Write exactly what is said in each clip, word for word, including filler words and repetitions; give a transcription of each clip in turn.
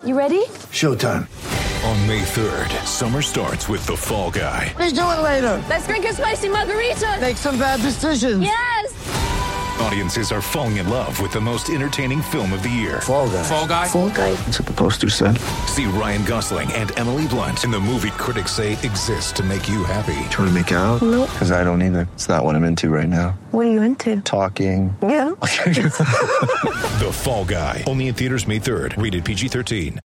You ready? Showtime. On May third, summer starts with The Fall Guy. Let's do it later. Let's drink a spicy margarita. Make some bad decisions. Yes. Audiences are falling in love with the most entertaining film of the year. Fall Guy. Fall Guy? Fall Guy. That's what the poster said. See Ryan Gosling and Emily Blunt in the movie critics say exists to make you happy. Trying to make it out? Nope. Because I don't either. It's not what I'm into right now. What are you into? Talking. Yeah. The Fall Guy. Only in theaters May third. Rated P G thirteen.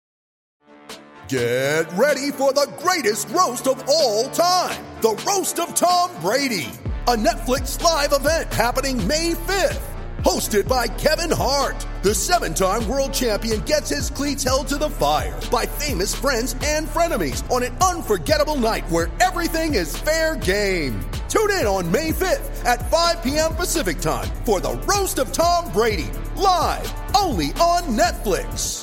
Get ready for the greatest roast of all time. The Roast of Tom Brady. A Netflix live event happening May fifth. Hosted by Kevin Hart. The seven-time world champion gets his cleats held to the fire by famous friends and frenemies on an unforgettable night where everything is fair game. Tune in on May fifth at five p.m. Pacific time for the Roast of Tom Brady. Live only on Netflix.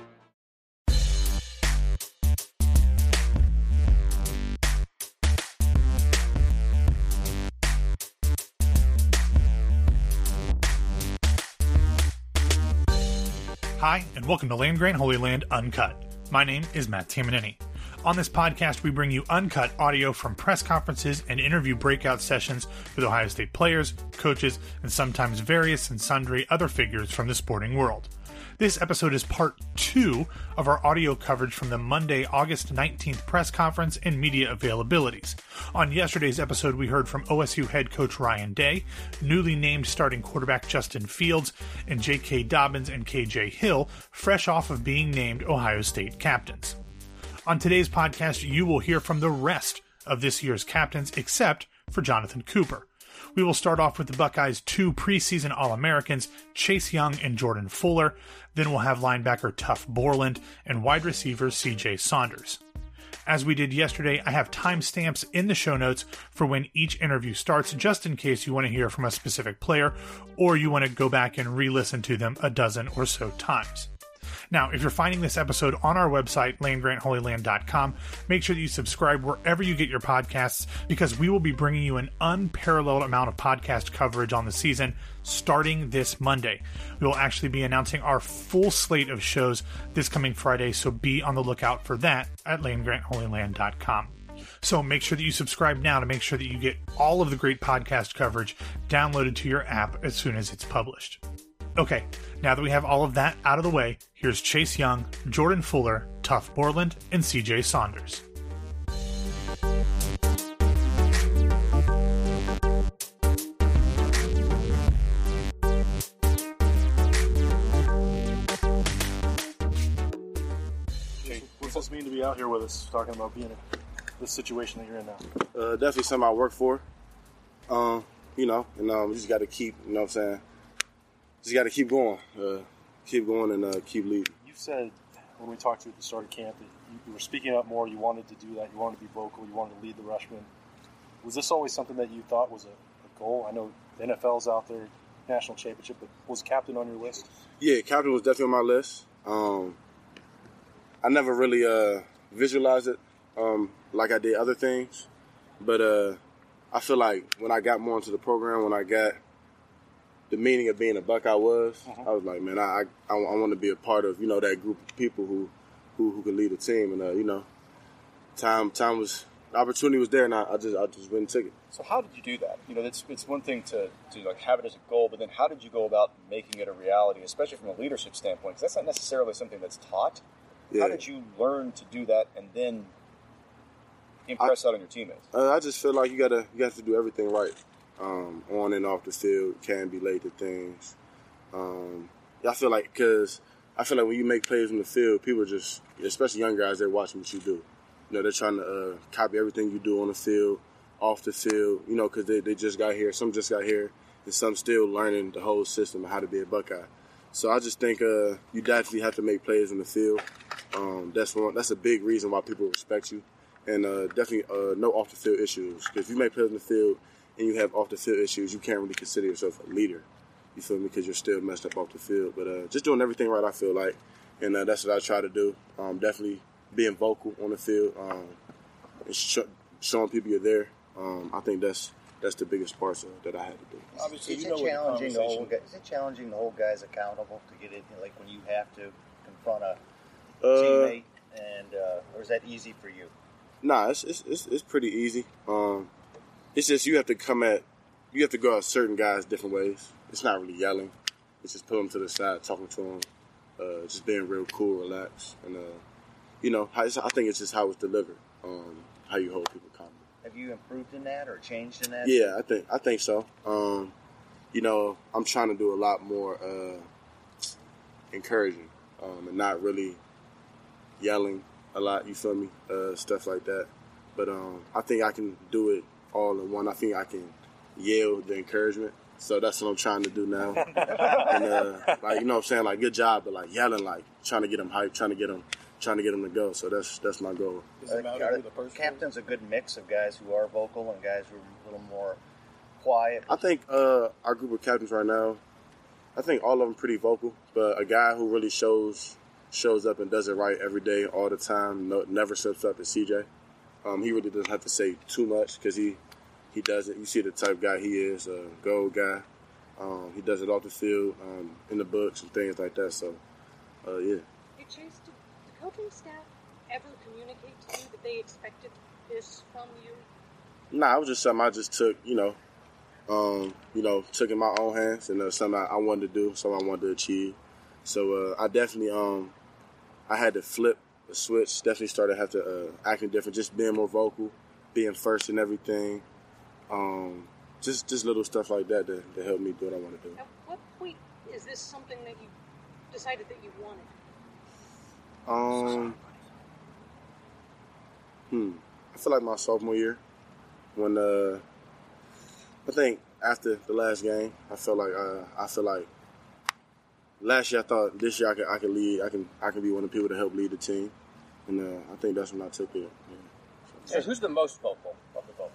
Hi, and welcome to Land Grant Holy Land Uncut. My name is Matt Tamanini. On this podcast, we bring you uncut audio from press conferences and interview breakout sessions with Ohio State players, coaches, and sometimes various and sundry other figures from the sporting world. This episode is part two of our audio coverage from the Monday, August nineteenth press conference and media availabilities. On yesterday's episode, we heard from O S U head coach Ryan Day, newly named starting quarterback Justin Fields, and J K. Dobbins and K J. Hill, fresh off of being named Ohio State captains. On today's podcast, you will hear from the rest of this year's captains, except for Jonathan Cooper. We will start off with the Buckeyes' two preseason All-Americans, Chase Young and Jordan Fuller. Then we'll have linebacker Tuff Borland and wide receiver C J. Saunders. As we did yesterday, I have timestamps in the show notes for when each interview starts, just in case you want to hear from a specific player or you want to go back and re-listen to them a dozen or so times. Now, if you're finding this episode on our website, land grant holy land dot com, make sure that you subscribe wherever you get your podcasts, because we will be bringing you an unparalleled amount of podcast coverage on the season starting this Monday. We will actually be announcing our full slate of shows this coming Friday, so be on the lookout for that at land grant holy land dot com. So make sure that you subscribe now to make sure that you get all of the great podcast coverage downloaded to your app as soon as it's published. Okay, now that we have all of that out of the way, here's Chase Young, Jordan Fuller, Tuff Borland, and C J. Saunders. What's this mean to be out here with us, talking about being in this situation that you're in now? Uh, definitely something I work for. Um, you know, and um, you just got to keep, you know what I'm saying, just got to keep going, uh, keep going and uh, keep leading. You said when we talked to you at the start of camp that you, you were speaking up more, you wanted to do that, you wanted to be vocal, you wanted to lead the Rushmen. Was this always something that you thought was a, a goal? I know the N F L's out there, national championship, but was captain on your list? Yeah, captain was definitely on my list. Um, I never really uh, visualized it um, like I did other things, but uh, I feel like when I got more into the program, when I got the meaning of being a Buckeye was, mm-hmm. I was like, man, I I, I want to be a part of, you know, that group of people who who, who could lead a team, and uh, you know, time time was the opportunity was there, and I, I just I just went and took it. So how did you do that? You know, it's it's one thing to, to like have it as a goal, but then how did you go about making it a reality, especially from a leadership standpoint? Because that's not necessarily something that's taught. Yeah. How did you learn to do that and then impress I, out on your teammates? Uh, I just feel like you gotta you have to do everything right. Um, on and off the field, can be late to things. Um, I feel like because I feel like when you make plays in the field, people are just, especially young guys, they're watching what you do. You know, they're trying to uh, copy everything you do on the field, off the field. You know, because they, they just got here, some just got here, and some still learning the whole system of how to be a Buckeye. So I just think uh, you definitely have to make plays in the field. Um, that's one. That's a big reason why people respect you, and uh, definitely uh, no off the field issues. Because if you make plays in the field and you have off-the-field issues, you can't really consider yourself a leader. You feel me? Because you're still messed up off the field. But uh, just doing everything right, I feel like. And uh, that's what I try to do. Um, definitely being vocal on the field um, and sh- showing people you're there. Um, I think that's that's the biggest part uh, that I had to do. Obviously, is, it you know challenging the whole, is it challenging to hold guys accountable to get it, like when you have to confront a uh, teammate, and uh, or is that easy for you? Nah, it's it's it's, it's pretty easy. Um, it's just you have to come at you have to go at certain guys different ways. It's not really yelling. It's just putting them to the side, talking to them, uh, just being real cool, relaxed, and uh, you know, I think it's just how it's delivered, um, how you hold people accountable. Have you improved in that or changed in that? Yeah, I think I think so. Um, you know, I'm trying to do a lot more uh, encouraging um, and not really yelling a lot. You feel me? Uh, stuff like that. But um, I think I can do it all in one. I think I can yell the encouragement. So that's what I'm trying to do now. and uh, like you know, what I'm saying, like good job, but like yelling, like trying to get them hyped, trying to get them, trying to get them to go. So that's that's my goal. Does it matter who the person captain's a good mix of guys who are vocal and guys who are a little more quiet? I think uh, our group of captains right now, I think all of them pretty vocal, but a guy who really shows shows up and does it right every day, all the time, no, never slips up is C J. Um, he really doesn't have to say too much because he, he does it. You see the type of guy he is, a gold guy. Um, he does it off the field, um, in the books and things like that. So, uh, yeah. Hey, Chase, did the coaching staff ever communicate to you that they expected this from you? Nah, it was just something I just took, you know, um, you know, took in my own hands, and uh, something I, I wanted to do, something I wanted to achieve. So uh, I definitely, um, I had to flip the switch. Definitely started to have to uh, acting different, just being more vocal, being first in everything. Um, just just little stuff like that that, that helped me do what I want to do. At what point is this something that you decided that you wanted? Um, hmm. I feel like my sophomore year, when uh, I think after the last game, I felt like uh, I feel like last year I thought this year I could I could lead, I can I can be one of the people to help lead the team, and uh, I think that's when I took it. Yeah. So who's the most vocal of the vocal?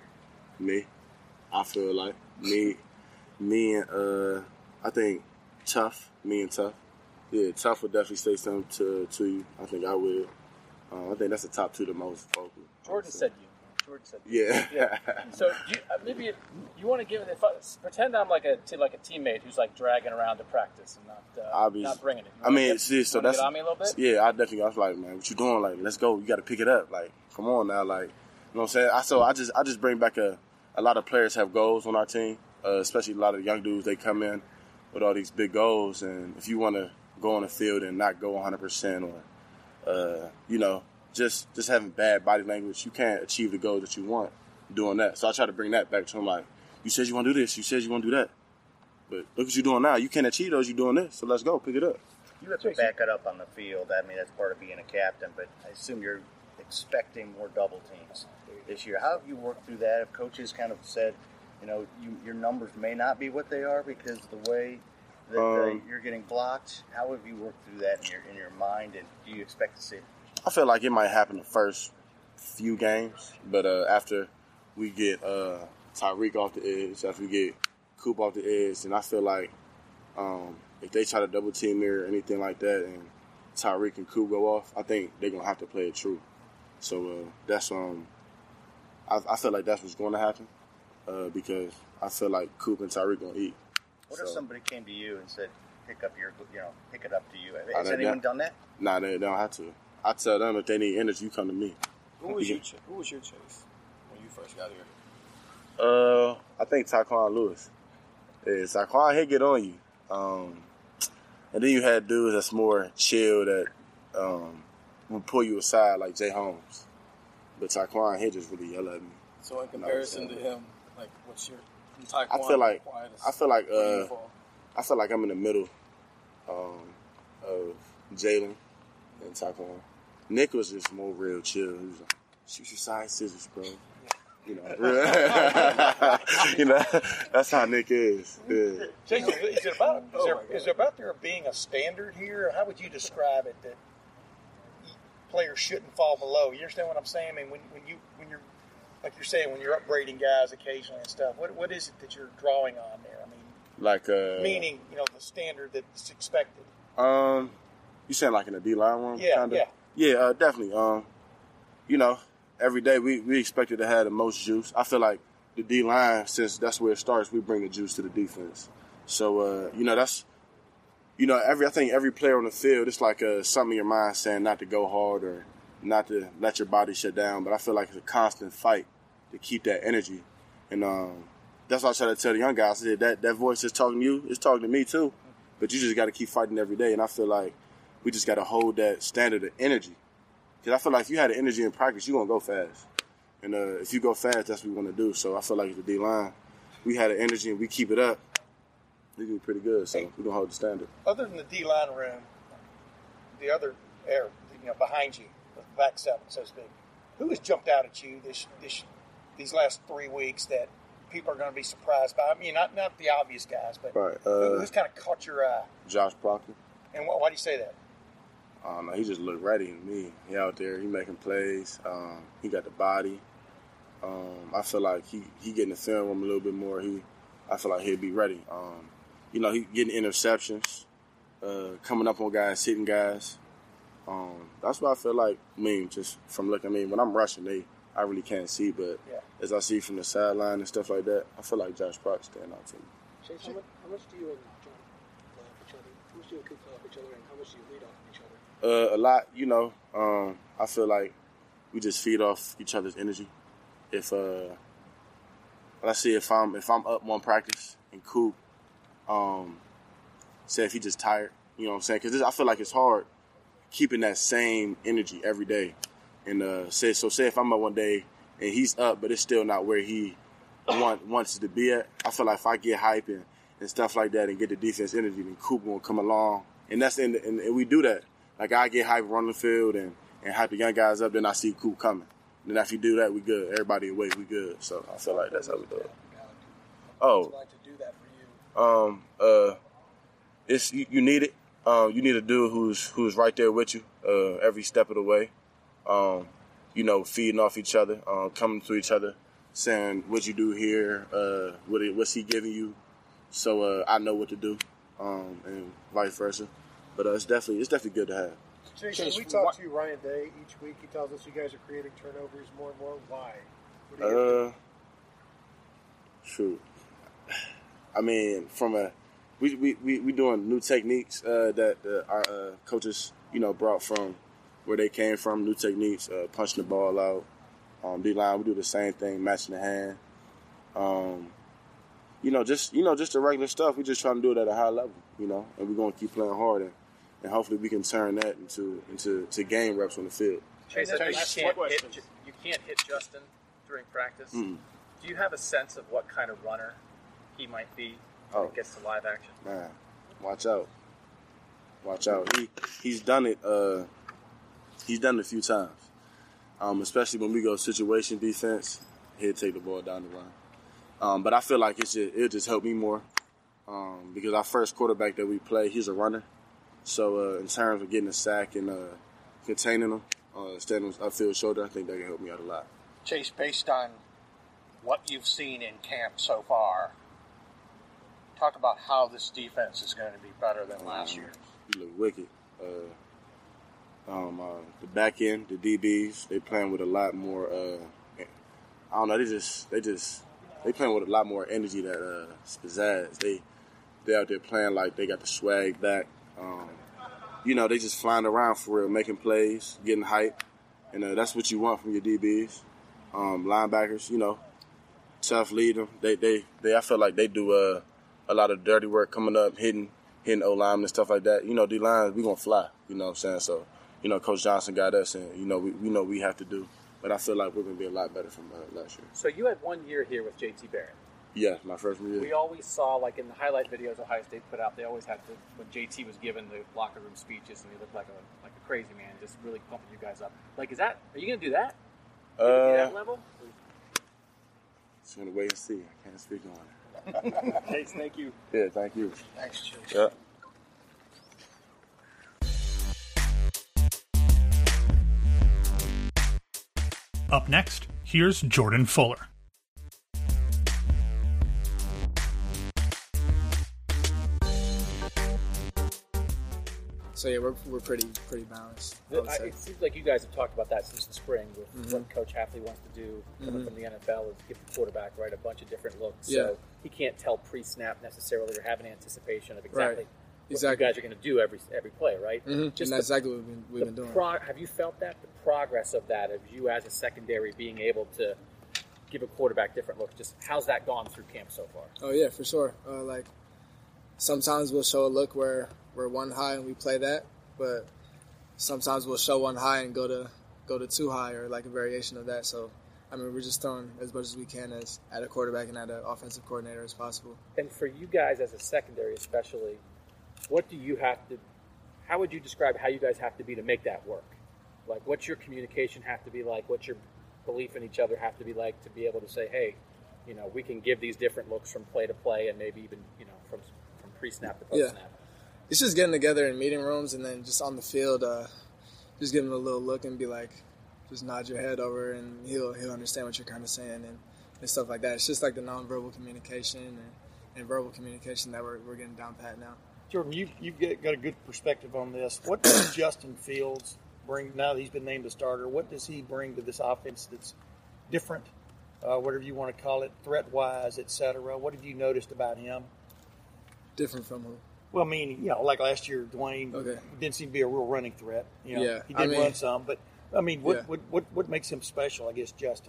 Me, I feel like me, me and uh, I think Tough, me and Tough. Yeah, Tough would definitely say something to to you. I think I would. Uh, I think that's the top two the most vocal. Jordan said you. Jordan said you. Yeah. yeah. So you, uh, maybe if you want to give it. If I, pretend I'm like a t- like a teammate who's like dragging around to practice and not uh, be, not bringing it. I mean, get, see, so that's get on me a little bit. Yeah, I definitely. I was like, man, what you doing? Like, let's go. You got to pick it up. Like, come on now. Like, you know what I'm saying? I so I just I just bring back a. A lot of players have goals on our team, uh, especially a lot of the young dudes. They come in with all these big goals, and if you want to go on the field and not go one hundred percent or, uh, you know, just just having bad body language, you can't achieve the goals that you want doing that. So I try to bring that back to him, like, you said you want to do this, you said you want to do that, but look what you're doing now. You can't achieve those, you're doing this, so let's go, pick it up. You have to back it up on the field. I mean, that's part of being a captain, but I assume you're expecting more double teams this year. How have you worked through that? If coaches kind of said, you know, you, your numbers may not be what they are because of the way that um, uh, you're getting blocked, how have you worked through that in your in your mind, and do you expect to see it? I feel like it might happen the first few games, but uh, after we get uh, Tyreek off the edge, after we get Coop off the edge, and I feel like um, if they try to double team me or anything like that, and Tyreek and Coop go off, I think they're gonna have to play it true. So uh, that's um. I, I feel like that's what's going to happen uh, because I feel like Coop and Tyreek going to eat. What so. if somebody came to you and said, pick up your, you know, pick it up to you? Has anyone done that? Nah, they, they don't have to. I tell them if they need energy, you come to me. Who was, your, who was your chase when you first got here? Uh, I think Tyquan Lewis. Yeah, Tyquan, he'll get on you. Um, and then you had dudes that's more chill that um, will pull you aside like Jay Holmes. But Tyquan, he just really yell at me. So in comparison to him, like what's your Tyquan? I feel like I feel like uh, I feel like I'm in the middle um, of Jalen and Tyquan. Nick was just more real chill. He was like, shoot your side scissors, bro. You know, you know, that's how Nick is. Yeah. Jason, is it about is there, is there about there being a standard here? How would you describe it that players shouldn't fall below? You understand what I'm saying? I mean, when when you when you're like you're saying when you're upgrading guys occasionally and stuff, what what is it that you're drawing on there? I mean, like uh, meaning you know the standard that's expected. Um, you saying like in the D line room? Yeah, kinda? yeah, yeah, uh, definitely. Um, you know, every day we we expected to have the most juice. I feel like the D line, since that's where it starts, we bring the juice to the defense. So uh, you know, that's you know, every I think every player on the field, it's like uh, something in your mind saying not to go hard or not to let your body shut down. But I feel like it's a constant fight to keep that energy. And um, that's why I try to tell the young guys, I said, that, that voice that's talking to you is talking to me too. But you just got to keep fighting every day. And I feel like we just got to hold that standard of energy. Because I feel like if you had the energy in practice, you're going to go fast. And uh, if you go fast, that's what we want to do. So I feel like the D-line, we had the energy and we keep it up, we do pretty good. So we're going to hold the standard. Other than the D-line room, the other area, you know, behind you, the back seven, so to speak, who has jumped out at you this, this these last three weeks that people are going to be surprised by? I mean, not not the obvious guys, but right. uh, who's kind of caught your eye? Josh Proctor. And why, why do you say that? I don't know. He just looked ready to me. He out there. He making plays. Um, he got the body. Um, I feel like he, he getting the film room a little bit more. He, I feel like he'll be ready. Um, you know, he getting interceptions, uh, coming up on guys, hitting guys. Um, that's what I feel like. I mean, just from looking. I mean, when I'm rushing, they I really can't see, but yeah. as I see from the sideline and stuff like that, I feel like Josh Proctor standing out to me. Chase, how much, how much do you and John play off each other? How much do you and Coop play off each other, and how much do you lead off each other? Uh, a lot, you know. Um, I feel like we just feed off each other's energy. If uh, let's see, if I'm if I'm up one practice and Coop, um, say if he just tired, you know what I'm saying? Because I feel like it's hard keeping that same energy every day. And uh, say so, say if I'm up one day and he's up, but it's still not where he want, wants to be at. I feel like if I get hype and, and stuff like that and get the defense energy, then Coop will come along, and that's in the, and, and we do that. Like I get hype, run the field, and, and hype the young guys up. Then I see Coop coming. And then after you do that, we good. Everybody away, we good. So I feel like that's how we do it. Oh, like to do that for you? Um, uh, it's you, you need it. Um, you need a dude who's who's right there with you uh, every step of the way. Um, you know, feeding off each other, um, coming to each other, saying what you do here, uh, what it, what's he giving you, so uh, I know what to do, um, and vice versa. But uh, it's definitely it's definitely good to have. Jason, when we talk to Ryan Day each week, he tells us you guys are creating turnovers more and more. Why? What do you uh, true. I mean, from a we we we, we doing new techniques uh, that uh, our uh, coaches you know brought from where they came from. New techniques, uh, punching the ball out. Um, D-line, we do the same thing, matching the hand. Um, you know, just you know, just the regular stuff. We just trying to do it at a high level, you know, and we're gonna keep playing hard, and, and hopefully we can turn that into into to game reps on the field. Chase, you can't, hit, you can't hit Justin during practice. Mm. Do you have a sense of what kind of runner he might be when Oh. it gets to live action? Man, watch out, watch out. He he's done it. Uh, he's done it a few times. Um, especially when we go situation defense, he'll take the ball down the run. Um, but I feel like it's just, it'll just help me more um, because our first quarterback that we play, he's a runner. So uh, in terms of getting a sack and uh, containing him, uh, standing on upfield shoulder, I think that can help me out a lot. Chase, based on what you've seen in camp so far, talk about how this defense is going to be better than last year. You look wicked. Uh, Um, uh, the back end, the D Bs, they playing with a lot more. Uh, I don't know. They just, they just, they playing with a lot more energy that uh, pizzazz. They, they out there playing like they got the swag back. Um, you know, they just flying around for real, making plays, getting hype, and uh, that's what you want from your D Bs, um, linebackers. You know, tough, lead them. They, they, they. I feel like they do uh, a lot of dirty work coming up, hitting, hitting O linemen and stuff like that. You know, D lines, we gonna fly. You know what I'm saying? So. You know, Coach Johnson got us, and, you know, we, we know we have to do. But I feel like we're going to be a lot better from uh, last year. So you had one year here with J T Barrett. Yeah, my freshman year. We always saw, like in the highlight videos Ohio State put out, they always had to, when J T was given the locker room speeches, and he looked like a like a crazy man, just really pumping you guys up. Like, is that, are you going to do that? Are you uh, gonna be that level? Just going to wait and see. I can't speak on it. Chase, thank you. Yeah, thank you. Thanks, Chase. Yeah. Up next, here's Jordan Fuller. So yeah, we're we're pretty pretty balanced. I would I, say. it seems like you guys have talked about that since the spring with Mhm. what Coach Hafley wants to do coming Mhm. from the N F L is give the quarterback right a bunch of different looks. Yeah. So he can't tell pre-snap necessarily or have an anticipation of exactly Right. exactly. you guys are going to do every every play, right? Mm-hmm. Just and that's the, exactly what we've been, we've been doing. Pro- have you felt that, the progress of that, of you as a secondary being able to give a quarterback different looks? Just how's that gone through camp so far? Oh, yeah, for sure. Uh, like, sometimes we'll show a look where we're one high and we play that, but sometimes we'll show one high and go to go to two high or like a variation of that. So, I mean, we're just throwing as much as we can as at a quarterback and at an offensive coordinator as possible. And for you guys as a secondary especially, what do you have to – how would you describe how you guys have to be to make that work? Like, what's your communication have to be like? What's your belief in each other have to be like to be able to say, hey, you know, we can give these different looks from play to play and maybe even, you know, from from pre-snap to post-snap? Yeah. It's just getting together in meeting rooms and then just on the field, uh, just giving him a little look and be like – just nod your head over, and he'll he'll understand what you're kind of saying and, and stuff like that. It's just like the nonverbal communication and, and verbal communication that we're we're getting down pat now. Jordan, you you've got a good perspective on this. What does Justin Fields bring now that he's been named a starter? What does he bring to this offense that's different, uh, whatever you want to call it, threat-wise, et cetera? What have you noticed about him? Different from who? Well, I mean, you know, like last year, Dwayne okay. didn't seem to be a real running threat. You know, yeah, he did I mean, run some, but. I mean, what, yeah. what what what makes him special, I guess, Justin?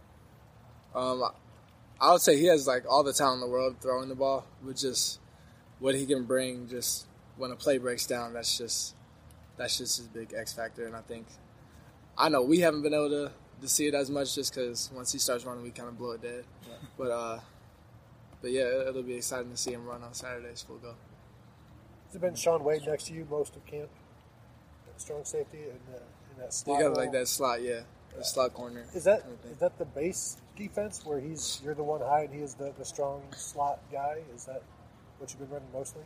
Um, I would say he has, like, all the talent in the world throwing the ball, but just what he can bring just when a play breaks down, that's just that's just his big X factor. And I think, I know we haven't been able to, to see it as much just because once he starts running, we kind of blow it dead. Yeah. But, uh, but yeah, it'll be exciting to see him run on Saturdays full go. Has it been Sean Wade next to you most of camp? Strong safety and uh, that slot. You got like that slot, yeah, the slot corner. Is that kind of is that the base defense where he's you're the one high and he is the, the strong slot guy? Is that what you've been running mostly?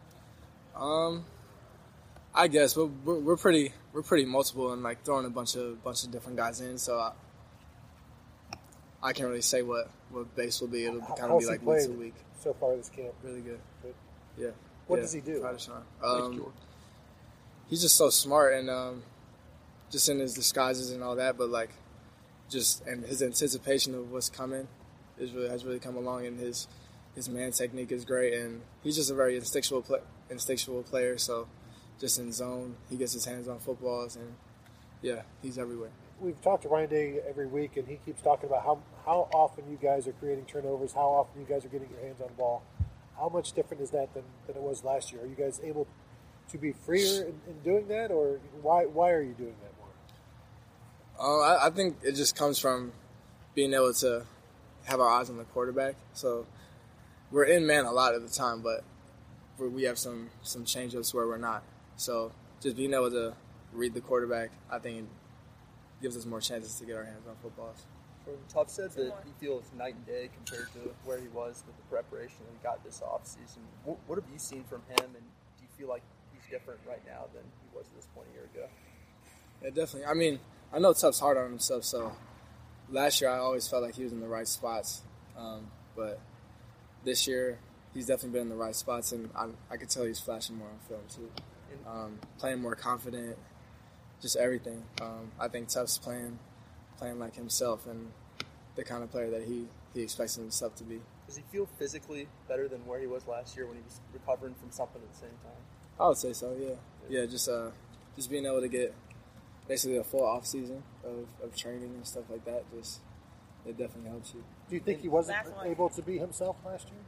Um, I guess, but we're, we're pretty we're pretty multiple and like throwing a bunch of bunch of different guys in. So I, I can't really say what, what base will be. It'll kind of be like week to week. So far this camp, really good. good. Yeah. What yeah. does he do? Try to shine. Um, he's just so smart and. Um, just in his disguises and all that, but like, just and his anticipation of what's coming is really has really come along, and his his man technique is great, and he's just a very instinctual play, instinctual player. So, just in zone, he gets his hands on footballs, and yeah, he's everywhere. We've talked to Ryan Day every week, and he keeps talking about how how often you guys are creating turnovers, how often you guys are getting your hands on the ball. How much different is that than, than it was last year? Are you guys able to be freer in, in doing that, or why why are you doing that? Uh, I, I think it just comes from being able to have our eyes on the quarterback. So we're in man a lot of the time, but we're, we have some, some change-ups where we're not. So just being able to read the quarterback, I think it gives us more chances to get our hands on footballs. Tuff said that he feels night and day compared to where he was with the preparation that he got this offseason. What, what have you seen from him, and do you feel like he's different right now than he was at this point a year ago? Yeah, definitely. I mean, I know Tuff's hard on himself, so last year I always felt like he was in the right spots. Um, but this year he's definitely been in the right spots, and I, I could tell he's flashing more on film too. Um, playing more confident, just everything. Um, I think Tuff's playing playing like himself and the kind of player that he, he expects himself to be. Does he feel physically better than where he was last year when he was recovering from something at the same time? I would say so, yeah. Yeah, just uh, just being able to get basically a full off season of, of training and stuff like that, just it definitely helps you. Do you think he wasn't able to be himself last year?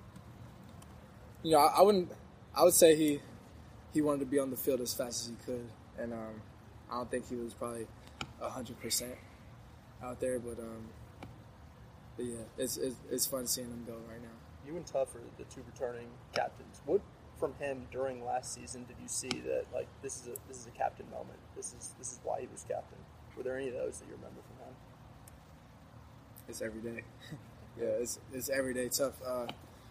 You know, I, I wouldn't. I would say he he wanted to be on the field as fast as he could, and um, I don't think he was probably a hundred percent out there. But um, but yeah, it's, it's it's fun seeing him go right now. You and Tuff are the two returning captains. What from him during last season did you see that like this is a this is a captain moment? This is this is why he was captain. Were there any of those that you remember from him? It's every day. yeah, it's it's every day Tuff. Uh,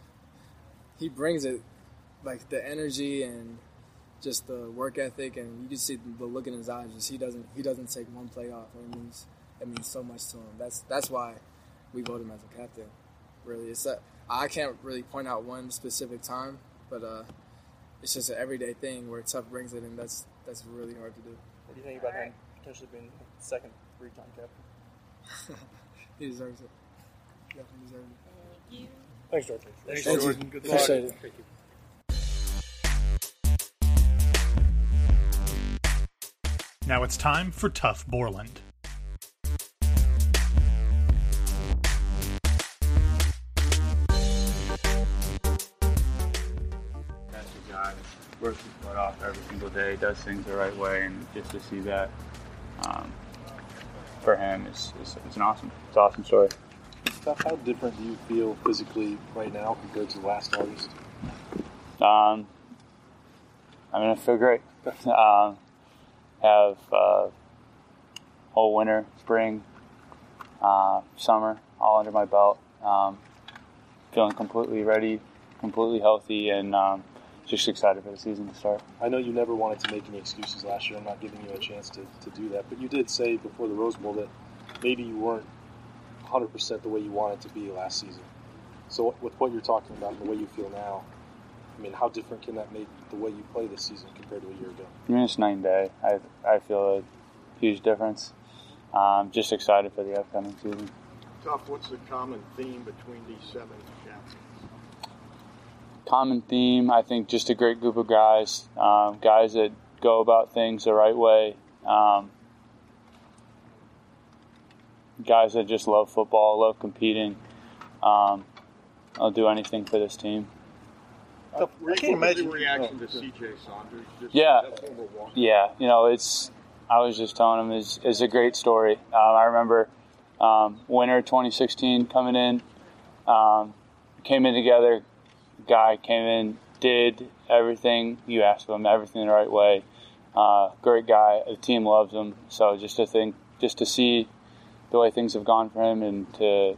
he brings it, like the energy and just the work ethic, and you can see the look in his eyes. Just he doesn't he doesn't take one play off. It means it means so much to him. That's that's why we vote him as a captain. Really, it's a, I can't really point out one specific time, but uh, it's just an everyday thing where Tuff brings it, and that's that's really hard to do. What do you think about him potentially being the second three-time captain? He deserves it. Definitely deserves it. Thank you. Thanks, George. Thanks, Jordan. Good luck. Appreciate it. Thank you. Now it's time for Tough Borland. That's a guy that works his butt off every single day, does things the right way, and just to see that um, for him is, is, is an awesome, it's an awesome story. Steph, how different do you feel physically right now compared to last August? Um, I mean, I feel great. um, have uh, whole winter, spring, uh, summer all under my belt. Um, feeling completely ready, completely healthy, and um, just excited for the season to start. I know you never wanted to make any excuses last year. I'm not giving you a chance to, to do that, but you did say before the Rose Bowl that maybe you weren't one hundred percent the way you wanted to be last season. So with what you're talking about and the way you feel now, I mean, how different can that make the way you play this season compared to a year ago? I mean, it's night and day. I I feel a huge difference. Um, just excited for the upcoming season. Tough, what's the common theme between these seven captains? Common theme, I think, just a great group of guys, um, guys that go about things the right way, um, guys that just love football, love competing. Um, I'll do anything for this team. Uh, I can't imagine the reaction to C J Saunders. Just Yeah, overwhelmed. yeah. You know, it's. I was just telling him it's, it's a great story. Um, I remember um, winter twenty sixteen coming in, um, came in together. Guy came in, did everything you asked of him, everything the right way. Uh, great guy. The team loves him. So just to think, just to see the way things have gone for him, and to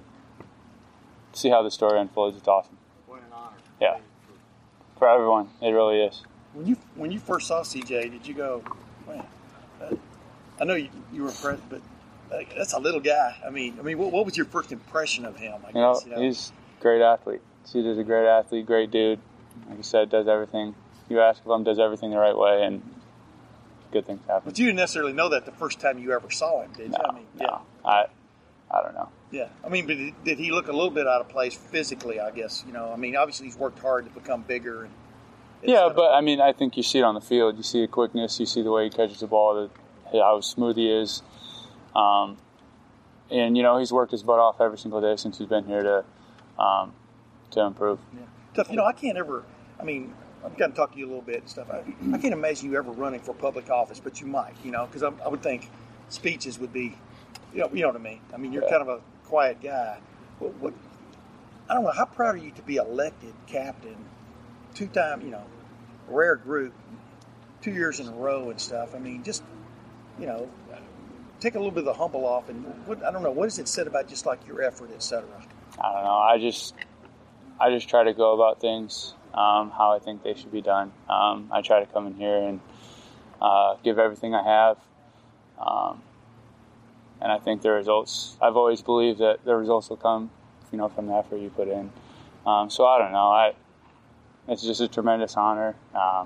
see how the story unfolds, it's awesome. What an honor. Yeah, for everyone, it really is. When you when you first saw C J, did you go, man? Uh, I know you, you were impressed, but uh, that's a little guy. I mean, I mean, what, what was your first impression of him? I You know, guess, you know? he's a great athlete. CJ's a great athlete, great dude. Like you said, does everything you ask of him, does everything the right way, and good things happen. But you didn't necessarily know that the first time you ever saw him, did you? No, I mean, yeah. no, I, I don't know. Yeah, I mean, but did- did he look a little bit out of place physically? I guess you know. I mean, obviously he's worked hard to become bigger. And Yeah, but I mean, I think you see it on the field. You see the quickness. You see the way he catches the ball, the, how smooth he is. Um, and you know, he's worked his butt off every single day since he's been here to um, to improve. Yeah. Tough. You know, I can't ever. I mean, I've got to talk to you a little bit and stuff. I, I can't imagine you ever running for public office, but you might. You know, because I, I would think speeches would be, you know, you know what I mean. I mean, you're Yeah. kind of a quiet guy. What, what? I don't know. How proud are you to be elected captain, two time, you know, rare group, two years in a row and stuff. I mean, just, you know, take a little bit of the humble off, and what, I don't know, what does it say about just like your effort, et cetera? I don't know. I just, I just try to go about things um, how I think they should be done. Um, I try to come in here and uh, give everything I have, um, and I think the results. I've always believed that the results will come, you know, from the effort you put in. Um, so I don't know. I, it's just a tremendous honor, um,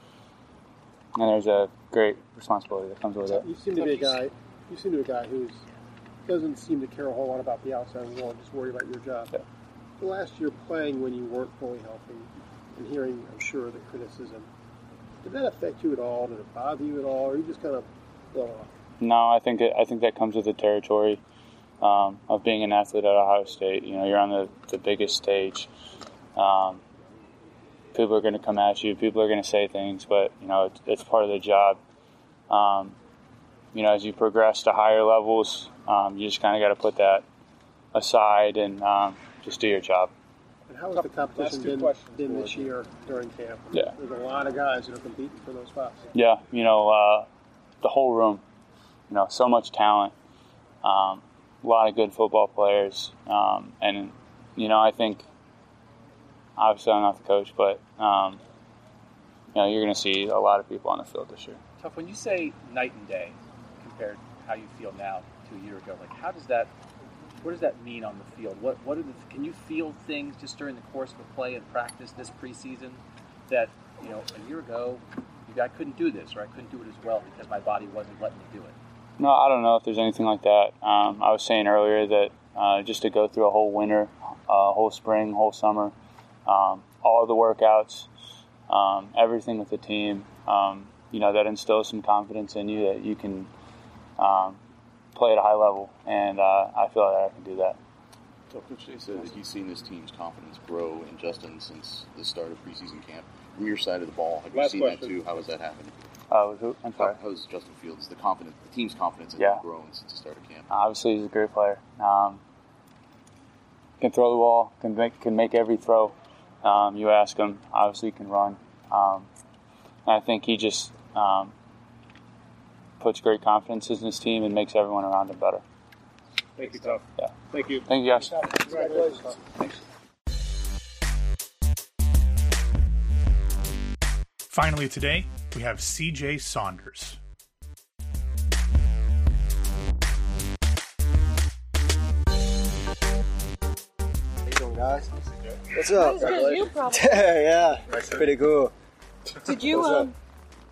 and there's a great responsibility that comes with it. You seem to be a guy. You seem to be a guy who doesn't seem to care a whole lot about the outside world. Just worry about your job. Yeah. The last year playing when you weren't fully healthy, and hearing, I'm sure, the criticism, did that affect you at all? Did it bother you at all, or you just kind of blow it off? No, I think that, I think that comes with the territory um, of being an athlete at Ohio State. You know, you're on the, the biggest stage. Um, people are going to come at you. People are going to say things, but you know, it's, it's part of the job. Um, you know, as you progress to higher levels, um, you just kind of got to put that aside and um, just do your job. And how has the competition been, been this year during camp? I mean, Yeah. There's a lot of guys that are competing for those spots. Yeah, you know, uh, the whole room, you know, so much talent, um, a lot of good football players, um, and, you know, I think, obviously I'm not the coach, but, um, you know, you're going to see a lot of people on the field this year. Tough, when you say night and day compared to how you feel now to a year ago, like how does that, what does that mean on the field? What what are the, can you feel things just during the course of a play and practice this preseason that, you know, a year ago, you I couldn't do this, or I couldn't do it as well because my body wasn't letting me do it? No, I don't know if there's anything like that. Um, I was saying earlier that uh, just to go through a whole winter, uh, whole spring, whole summer, um, all of the workouts, um, everything with the team, um, you know, that instills some confidence in you that you can um, play at a high level, and uh, I feel that I can do that. So Coach Day said that he's seen this team's confidence grow in Justin since the start of preseason camp. From your side of the ball, have you Last seen question. that too? How has that happened? Uh, with who? I'm sorry. How has Justin Fields, the confidence, the team's confidence in Yeah. him grown since the start of camp? Obviously, he's a great player. Um, can throw the ball, can make can make every throw. Um, you ask him. Obviously, he can run. Um, and I think he just um, puts great confidence in his team and makes everyone around him better. Thank you, Tom. Yeah. Thank you. Thank you, guys. Congratulations. Thanks. Finally today, we have C J Saunders. How you doing, guys? What's up? That was good. You probably. Yeah, pretty cool. Did you, What's up? um,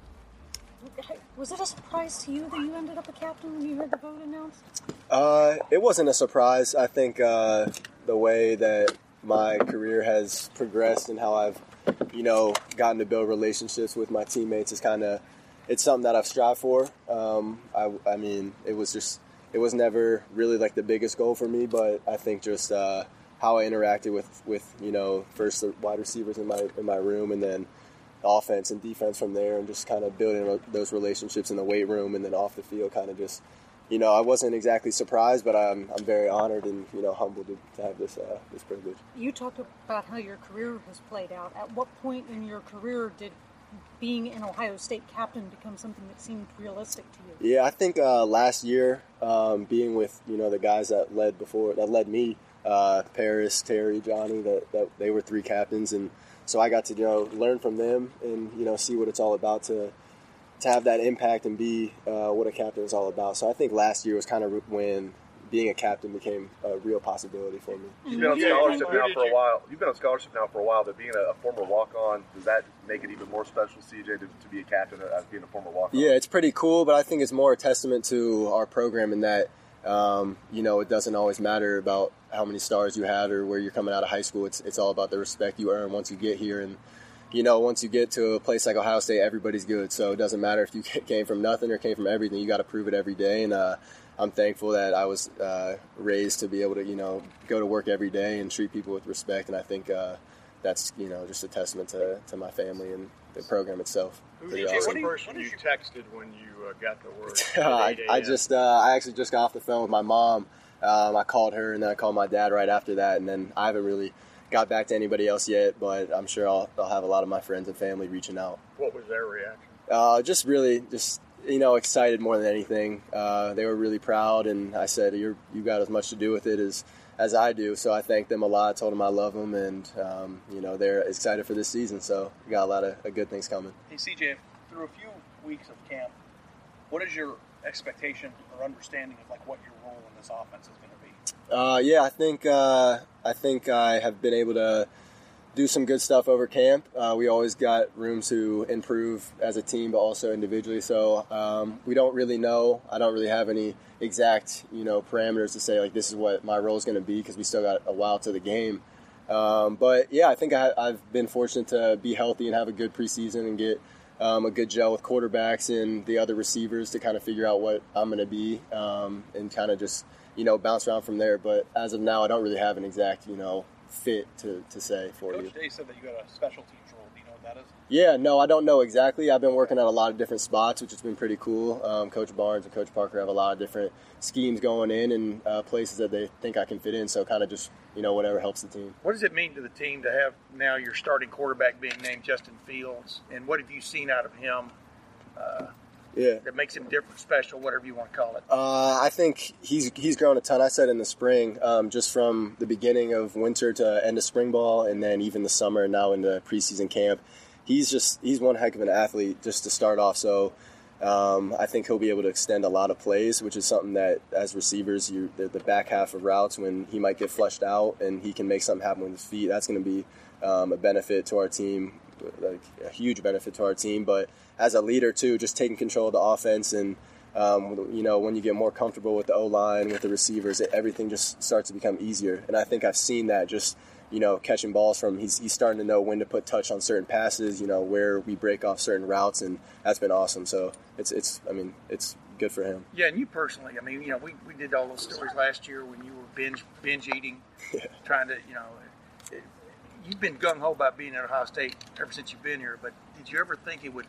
was it a surprise to you that you ended up a captain when you heard the vote announced? Uh, it wasn't a surprise. I think uh, the way that my career has progressed and how I've, you know, gotten to build relationships with my teammates is kind of, it's something that I've strived for. Um, I, I mean, it was just, it was never really like the biggest goal for me, but I think just uh, how I interacted with, with, you know, first the wide receivers in my in my room and then offense and defense from there, and just kind of building those relationships in the weight room and then off the field, kind of just, you know, I wasn't exactly surprised, but I'm I'm very honored and, you know, humbled to, to have this uh, this privilege. You talked about how your career has played out. At what point in your career did being an Ohio State captain become something that seemed realistic to you? Yeah, I think uh, last year, um, being with, you know, the guys that led before, that led me, uh, Paris, Terry, Johnny, that, that they were three captains, and so I got to, you know, learn from them and, you know, see what it's all about to to have that impact and be uh, what a captain is all about. So I think last year was kind of when being a captain became a real possibility for me. You've been on scholarship now for a while. You've been on scholarship now for a while. But being a, a former walk-on, does that make it even more special, C J, to, to be a captain as being a former walk-on? Yeah, it's pretty cool, but I think it's more a testament to our program in that, um, you know, it doesn't always matter about how many stars you had or where you're coming out of high school. It's it's all about the respect you earn once you get here. And, you know, once you get to a place like Ohio State, everybody's good. So it doesn't matter if you came from nothing or came from everything. You got to prove it every day. And uh, I'm thankful that I was uh, raised to be able to, you know, go to work every day and treat people with respect. And I think uh, that's, you know, just a testament to, to my family and the program itself. Who's awesome. the person you texted when you uh, got the word? I, I just, uh, I actually just got off the phone with my mom. Um, I called her and then I called my dad right after that. And then I haven't really got back to anybody else yet, but I'm sure I'll, I'll have a lot of my friends and family reaching out. What was their reaction? Uh, just really, just, you know, excited more than anything. Uh, they were really proud, and I said, You're, you got as much to do with it as, as I do. So I thanked them a lot, told them I love them, and, um, you know, they're excited for this season. So we got a lot of uh, good things coming. Hey, C J, through a few weeks of camp, what is your expectation or understanding of like what your role in this offense is going to be? Uh, yeah, I think uh, I think I have been able to do some good stuff over camp. Uh, we always got room to improve as a team, but also individually. So um, we don't really know. I don't really have any exact, you know, parameters to say like this is what my role is going to be because we still got a while to the game. Um, but yeah, I think I, I've been fortunate to be healthy and have a good preseason and get um, a good gel with quarterbacks and the other receivers to kind of figure out what I'm going to be um, and kind of just, you know, bounce around from there. But as of now, I don't really have an exact, you know, fit to, to say for Coach you. Day said that you got a special teams role. Do you know what that is? Yeah, no, I don't know exactly. I've been working at a lot of different spots, which has been pretty cool. Um, Coach Barnes and Coach Parker have a lot of different schemes going in and uh, places that they think I can fit in. So kind of just, you know, whatever helps the team. What does it mean to the team to have now your starting quarterback being named Justin Fields? And what have you seen out of him uh, yeah. that makes him different, special, whatever you want to call it? Uh, I think he's he's grown a ton. I said in the spring, um, just from the beginning of winter to end of spring ball, and then even the summer, and now into preseason camp. He's just he's one heck of an athlete just to start off. So um, I think he'll be able to extend a lot of plays, which is something that as receivers, you the, the back half of routes when he might get flushed out and he can make something happen with his feet. That's going to be um, a benefit to our team, like a huge benefit to our team. But as a leader too, just taking control of the offense and um, you know when you get more comfortable with the O-line, with the receivers, it, everything just starts to become easier. And I think I've seen that just you know, catching balls from. He's he's starting to know when to put touch on certain passes, you know, where we break off certain routes, and that's been awesome. So it's it's I mean it's good for him. Yeah, and you personally, I mean, you know, we, we did all those stories last year when you were binge binge eating, yeah. trying to, you know, it, you've been gung ho about being at Ohio State ever since you've been here. But did you ever think it would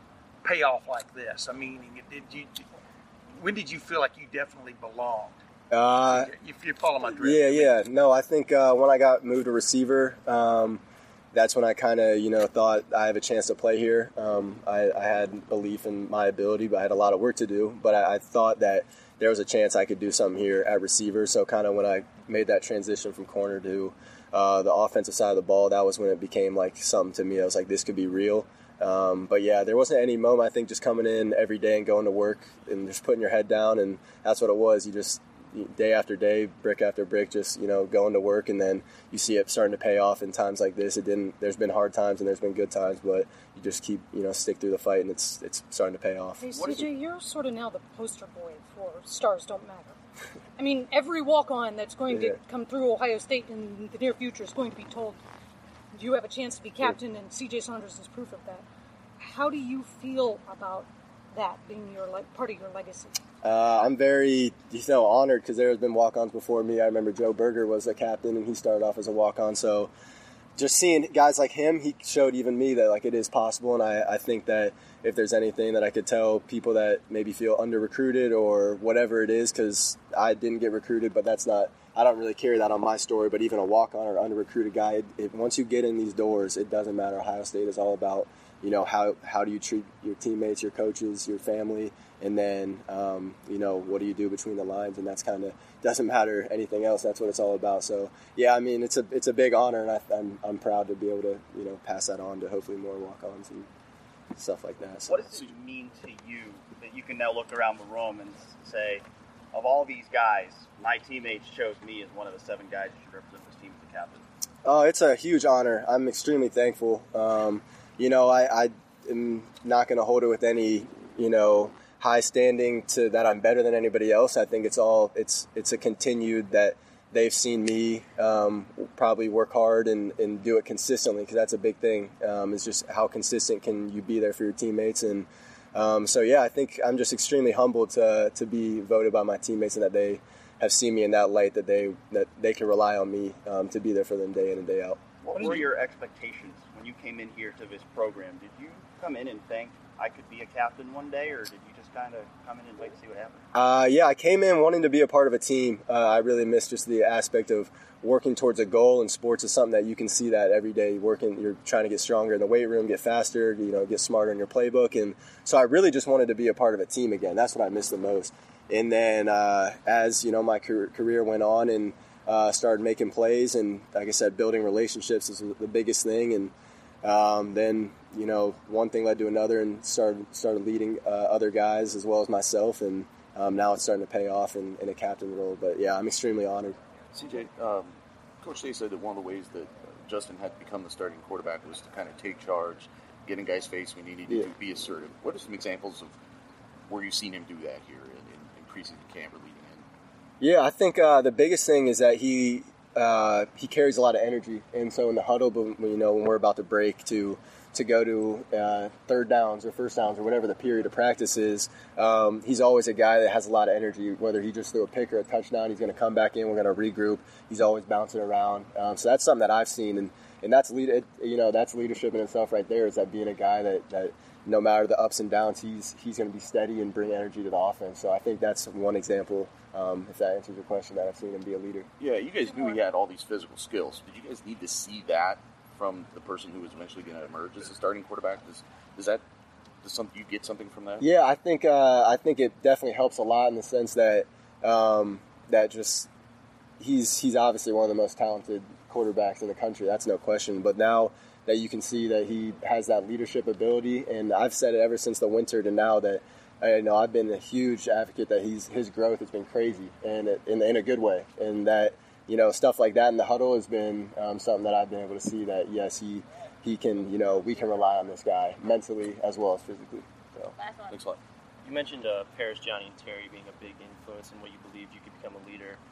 pay off like this? I mean, did you? When did you feel like you definitely belonged? Uh, if you follow my drift. Yeah, yeah. No, I think uh, when I got moved to receiver, um, that's when I kind of, you know, thought I have a chance to play here. Um, I, I had belief in my ability, but I had a lot of work to do. But I, I thought that there was a chance I could do something here at receiver. So kind of when I made that transition from corner to uh, the offensive side of the ball, that was when it became like something to me. I was like, this could be real. Um, but yeah, there wasn't any moment. I think just coming in every day and going to work and just putting your head down, and that's what it was. You just day after day, brick after brick, just, you know, going to work, and then you see it starting to pay off in times like this. It didn't. There's been hard times and there's been good times, but you just keep, you know, stick through the fight, and it's it's starting to pay off. Hey, C J, you're sort of now the poster boy for stars don't matter. I mean, every walk-on that's going Yeah. to come through Ohio State in the near future is going to be told, you have a chance to be captain, and C J Saunders is proof of that. How do you feel about that being your like part of your legacy? Uh, I'm very, you know, honored because there has been walk-ons before me. I remember Joe Berger was a captain, and he started off as a walk-on. So just seeing guys like him, he showed even me that like it is possible. And I, I think that if there's anything that I could tell people that maybe feel under-recruited or whatever it is, because I didn't get recruited, but that's not, I don't really carry that on my story. But even a walk-on or under-recruited guy, it, it, once you get in these doors, it doesn't matter. Ohio State is all about, you know, how how do you treat your teammates, your coaches, your family, and then, um, you know, what do you do between the lines? And that's kind of, doesn't matter anything else. That's what it's all about. So, yeah, I mean, it's a it's a big honor, and I, I'm I'm proud to be able to, you know, pass that on to hopefully more walk-ons and stuff like that. So. What does it mean to you that you can now look around the room and say, of all these guys, my teammates chose me as one of the seven guys who should represent this team as the captain? Oh, it's a huge honor. I'm extremely thankful. Um, you know, I, I am not going to hold it with any, you know, high standing to that I'm better than anybody else. I think it's all, it's it's a continued that they've seen me um, probably work hard and, and do it consistently, because that's a big thing. Um, it's just how consistent can you be there for your teammates. And um, so, yeah, I think I'm just extremely humbled to to be voted by my teammates, and that they have seen me in that light, that they that they can rely on me um, to be there for them day in and day out. What were your expectations when you came in here to this program? Did you come in and think I could be a captain one day, or did you just kind of come in and wait to see what happened? Uh, yeah, I came in wanting to be a part of a team. Uh, I really miss just the aspect of working towards a goal, and sports is something that you can see that every day. Working, you're trying to get stronger in the weight room, get faster, you know, get smarter in your playbook. And so I really just wanted to be a part of a team again. That's what I miss the most. And then uh, as, you know, my career went on and uh, started making plays, and like I said, building relationships is the biggest thing. And um, then, you know, one thing led to another, and started started leading uh, other guys as well as myself. And um, now it's starting to pay off in, in a captain role. But yeah, I'm extremely honored. C J, um, Coach Day said that one of the ways that uh, Justin had to become the starting quarterback was to kind of take charge, get in guys' face when he needed Yeah. to be assertive. What are some examples of where you've seen him do that here in, in, in preseason camp or leading in? Yeah, I think uh, the biggest thing is that he uh, he carries a lot of energy, and so in the huddle, but you know, when we're about to break to to go to uh, third downs or first downs or whatever the period of practice is, um, he's always a guy that has a lot of energy. Whether he just threw a pick or a touchdown, he's going to come back in. We're going to regroup. He's always bouncing around. Um, so that's something that I've seen, and and that's lead. You know, that's leadership in itself right there. Is that being a guy that that. No matter the ups and downs, he's he's going to be steady and bring energy to the offense. So I think that's one example, um, if that answers your question, that I've seen him be a leader. Yeah, you guys knew he had all these physical skills. Did you guys need to see that from the person who was eventually going to emerge as a starting quarterback? Does, does that does some, you get something from that? Yeah, I think uh, I think it definitely helps a lot in the sense that um, that just he's he's obviously one of the most talented quarterbacks in the country. That's no question. But now that you can see that he has that leadership ability, and I've said it ever since the winter to now that I know I've been a huge advocate that he's his growth has been crazy, and in, in a good way, and that you know stuff like that in the huddle has been um, something that I've been able to see that yes he he can you know we can rely on this guy mentally as well as physically. So thanks a lot. You mentioned uh, Paris, Johnny, and Terry being a big influence in what you believed you could become a leader.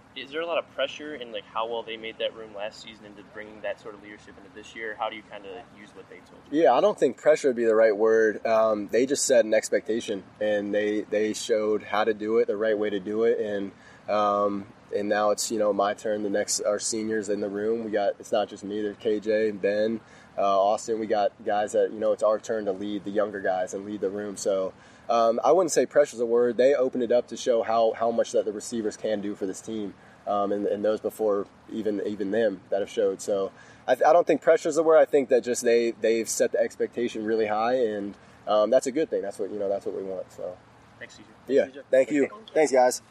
is there a lot of pressure in like how well they made that room last season into bringing that sort of leadership into this year? How do you kind of use what they told you? Yeah, I don't think pressure would be the right word. Um, they just set an expectation, and they, they showed how to do it, the right way to do it, and um, and now it's, you know, my turn. The next, our seniors in the room, we got, it's not just me, there's K J and Ben, uh, Austin. We got guys that, you know, it's our turn to lead the younger guys and lead the room. So um, I wouldn't say pressure's a word. They opened it up to show how, how much that the receivers can do for this team, um, and, and those before even even them that have showed. So I, I don't think pressure's a word. I think that just they, they've set the expectation really high, and um, that's a good thing. That's what, you know, that's what we want. So thanks, C J. Yeah, thank you. Thanks, guys.